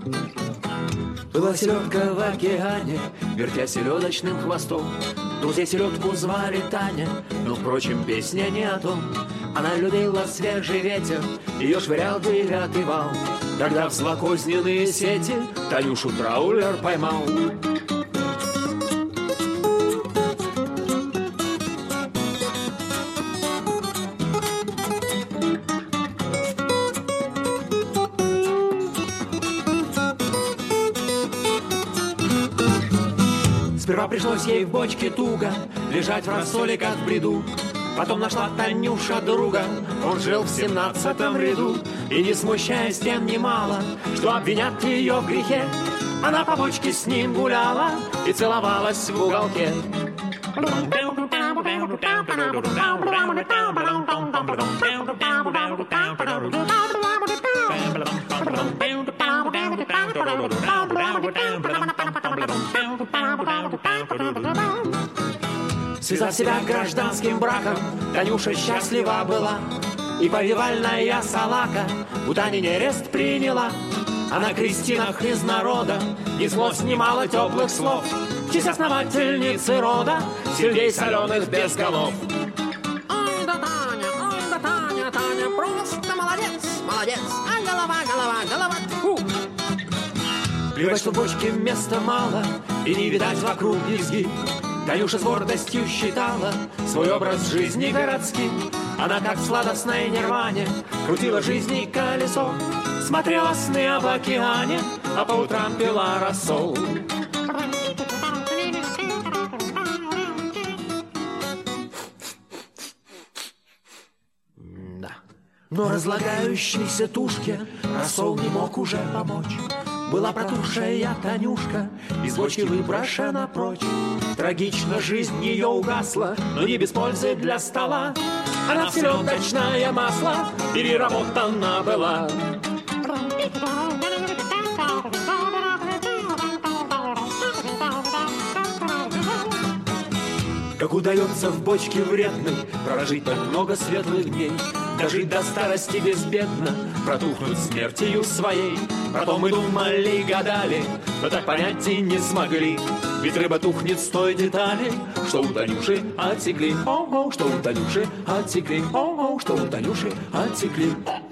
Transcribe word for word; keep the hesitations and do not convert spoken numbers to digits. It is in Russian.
Была селедка в океане, вертя селедочным хвостом. Друзей селедку звали Таня, но, впрочем, песня не о том. Она любила свежий ветер, ее швырял девятый вал. Когда в злокозненные сети Танюшу траулер поймал. Сперва пришлось ей в бочке туго лежать в рассоле, как в бреду. Потом нашла Танюша друга, он жил в семнадцатом ряду. И не смущаясь тем немало, что обвинят ее в грехе, она по бочке с ним гуляла и целовалась в уголке. Связав себя гражданским браком, Танюша счастлива была. И повивальная салака у Тани нерест приняла. А на крестинах из народа неслось немало теплых слов. В честь основательницы рода сельдей соленых без голов. Ой, да Таня, ой, да Таня, Таня просто молодец, молодец. А голова, голова, голова, фу. Плевать, что в бочке места мало и не видать вокруг низги. Танюша с гордостью считала свой образ жизни городским. Она, как в сладостной нирване, крутила жизни колесо, смотрела сны об океане, а по утрам пила рассол. Да. Но разлагающейся тушке рассол не мог уже помочь. Была протухшая Танюшка, из бочки выброшена прочь. Трагично жизнь ее угасла, но не без пользы для стола. Она в селедочное масло переработана была. Как удается в бочке вредной прожить так много светлых дней, дожить до старости безбедно, протухнуть смертью своей. Про то мы думали и гадали, но так понять и не смогли. Ведь рыба тухнет с той детали, что у Танюши отсекли. О-о, что у Танюши отсекли. О-о, что у Танюши отсекли.